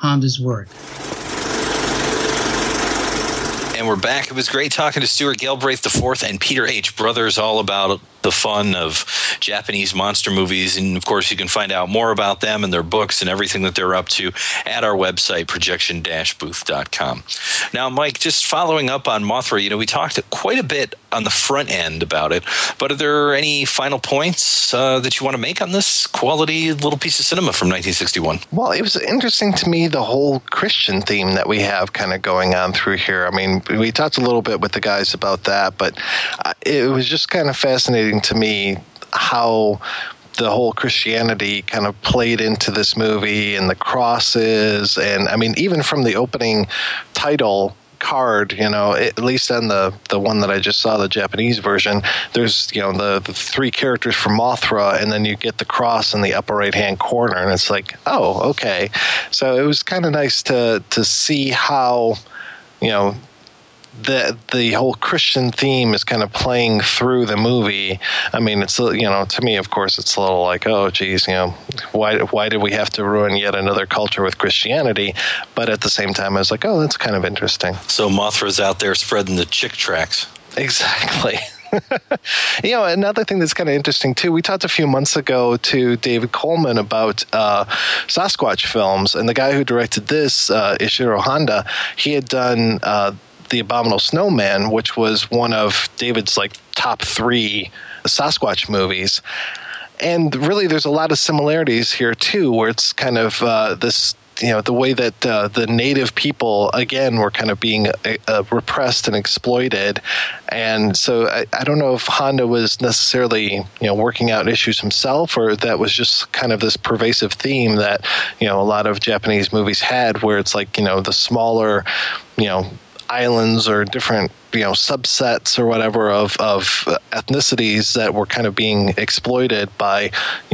Honda's work. And we're back. It was great talking to Stuart Galbraith IV and Peter H. Brothers all about the fun of Japanese monster movies. And, of course, you can find out more about them and their books and everything that they're up to at our website, projection-booth.com. Now, Mike, just following up on Mothra, we talked quite a bit on the front end about it, but are there any final points that you want to make on this quality little piece of cinema from 1961? Well, it was interesting to me, the whole Christian theme that we have kind of going on through here. I mean, we talked a little bit with the guys about that, but it was just kind of fascinating to me how the whole Christianity kind of played into this movie and the crosses. And I mean, even from the opening title card, at least on the one that I just saw, the Japanese version, there's, the three characters from Mothra, and then you get the cross in the upper right-hand corner, and it's like, oh, okay. So it was kind of nice to see how, the whole Christian theme is kind of playing through the movie. I mean, it's, to me, of course, it's a little like, oh, geez, why did we have to ruin yet another culture with Christianity? But at the same time, I was like, oh, that's kind of interesting. So Mothra's out there spreading the chick tracks. Exactly. Another thing that's kind of interesting, too, we talked a few months ago to David Coleman about Sasquatch films, and the guy who directed this, Ishiro Honda, he had done The Abominable Snowman, which was one of David's top 3 Sasquatch movies. And really, there's a lot of similarities here, too, where it's kind of this, the way that the native people, again, were kind of being repressed and exploited. And so I don't know if Honda was necessarily, working out issues himself, or that was just kind of this pervasive theme that, a lot of Japanese movies had, where it's like, the smaller, islands or different subsets or whatever of ethnicities that were kind of being exploited by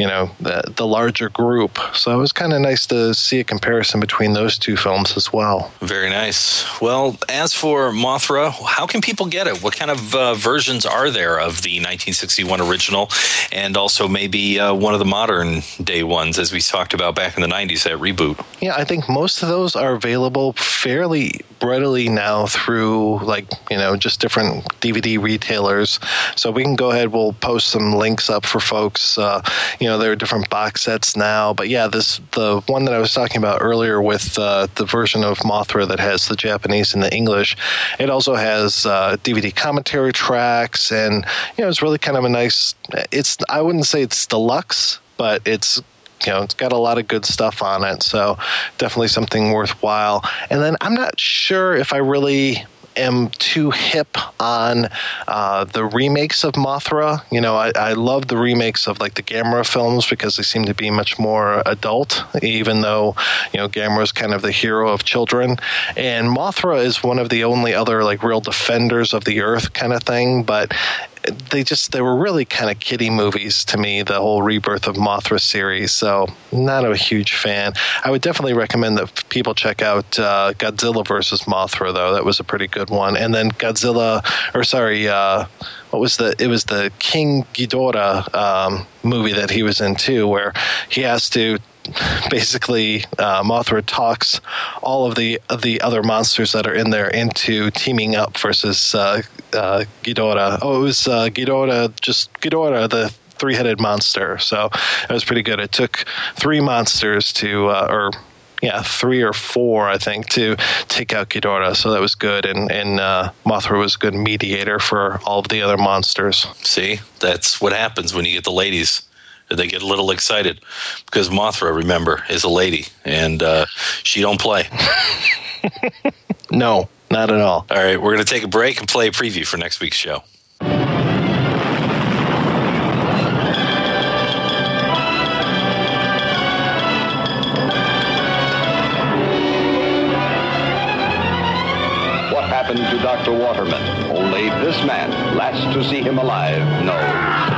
the larger group. So it was kind of nice to see a comparison between those two films as well. Very nice. Well, as for Mothra, how can people get it? What kind of versions are there of the 1961 original, and also maybe one of the modern day ones, as we talked about back in the 90s at Reboot? Yeah, I think most of those are available fairly readily now through just different DVD retailers. So we can go ahead, we'll post some links up for folks. There are different box sets now, but yeah, the one that I was talking about earlier with the version of Mothra that has the Japanese and the English, it also has DVD commentary tracks, and it's really kind of a nice, I wouldn't say it's deluxe, but it's got a lot of good stuff on it, so definitely something worthwhile. And then I'm not sure if I really am too hip on the remakes of Mothra. I love the remakes of the Gamera films because they seem to be much more adult, even though Gamera's kind of the hero of children. And Mothra is one of the only other real defenders of the earth kind of thing, but they were really kind of kiddie movies to me, the whole Rebirth of Mothra series, so not a huge fan. I would definitely recommend that people check out Godzilla vs. Mothra, though. That was a pretty good one. And then it was the King Ghidorah movie that he was in, too, where he has to basically Mothra talks all of the other monsters that are in there into teaming up versus Ghidorah. Oh, it was Ghidorah, the three-headed monster. So it was pretty good. It took 3 monsters to, 3 or 4, I think, to take out Ghidorah. So that was good. And Mothra was a good mediator for all of the other monsters. See, that's what happens when you get the ladies. They get a little excited because Mothra, remember, is a lady, and she don't play. No, not at all. All right, we're going to take a break and play a preview for next week's show. What happened to Dr. Waterman? Only this man, last to see him alive, knows.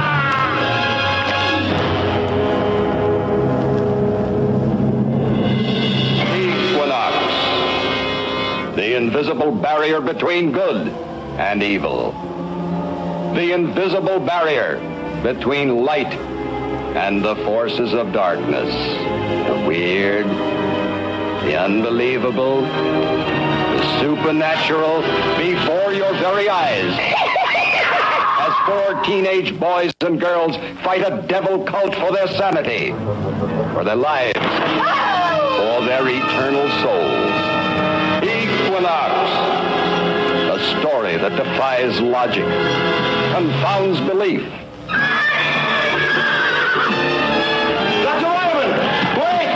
The invisible barrier between good and evil. The invisible barrier between light and the forces of darkness. The weird, the unbelievable, the supernatural before your very eyes. As 4 teenage boys and girls fight a devil cult for their sanity, for their lives, for their eternal souls. Equinox, a story that defies logic, confounds belief. Dr. Wyman! Wait!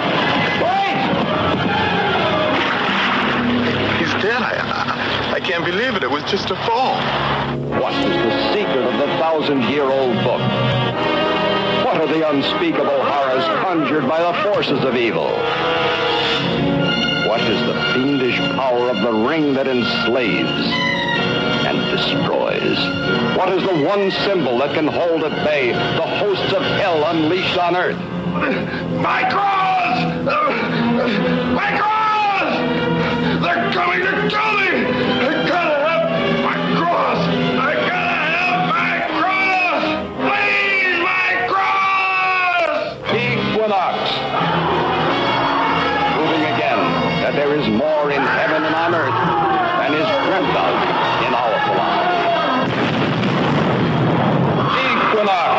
He's dead. I can't believe it. It was just a fall. What is the secret of the 1,000-year-old book? What are the unspeakable horrors conjured by the forces of evil? What is the fiendish power of the ring that enslaves and destroys? What is the one symbol that can hold at bay the hosts of hell unleashed on earth? My cross! My cross! They're coming to kill me! I gotta have my cross! I gotta have my cross! Please, my cross! Equinox. Proving again that there is more in heaven and on earth than is dreamt of in our philosophy. Equinox.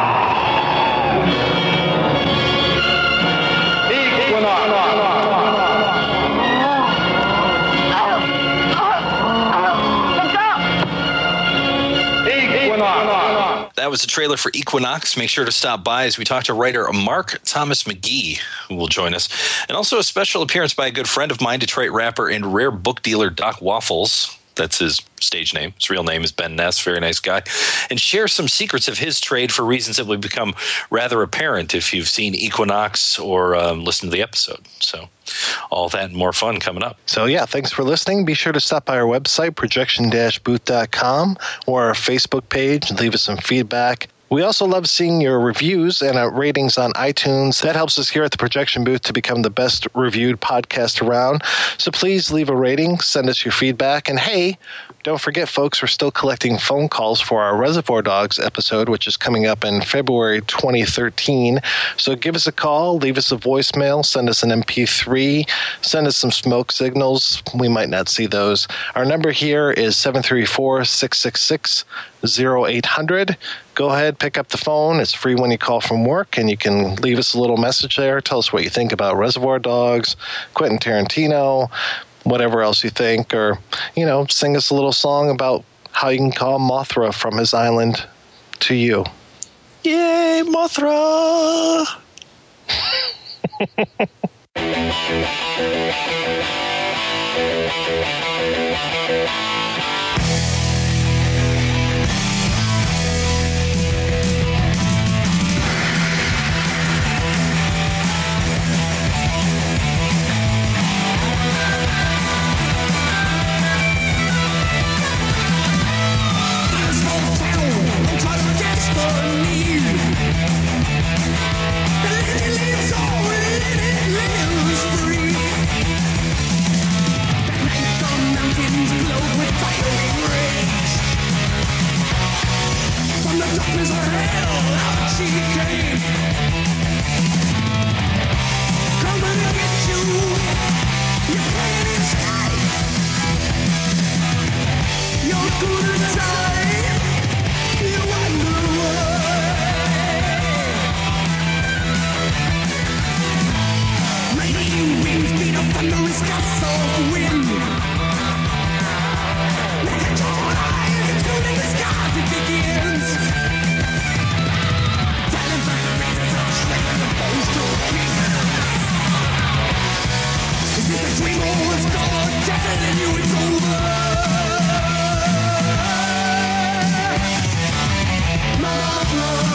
That was the trailer for Equinox. Make sure to stop by as we talk to writer Mark Thomas McGee, who will join us. And also a special appearance by a good friend of mine, Detroit rapper and rare book dealer Doc Waffles. That's his stage name. His real name is Ben Ness. Very nice guy. And share some secrets of his trade for reasons that will become rather apparent if you've seen Equinox or listened to the episode. So all that and more fun coming up. So yeah, thanks for listening. Be sure to stop by our website, projection-booth.com, or our Facebook page and leave us some feedback. We also love seeing your reviews and ratings on iTunes. That helps us here at the Projection Booth to become the best reviewed podcast around. So please leave a rating, send us your feedback, and hey, don't forget, folks, we're still collecting phone calls for our Reservoir Dogs episode, which is coming up in February 2013. So give us a call, leave us a voicemail, send us an MP3, send us some smoke signals. We might not see those. Our number here is 734-666-0800. Go ahead, pick up the phone. It's free when you call from work, and you can leave us a little message there. Tell us what you think about Reservoir Dogs, Quentin Tarantino, whatever else you think, or, sing us a little song about how you can call Mothra from his island to you. Yay, Mothra! Darkness of hell, out she came. Coming to get you. Your plan is tight. You're good at time. You wonder why. Lightning winds beat up thunderous gusts of wind. Like a drawn eye exploding the skies, it begins. Is this a dream or it's gone? Telling you it's over. Mothra.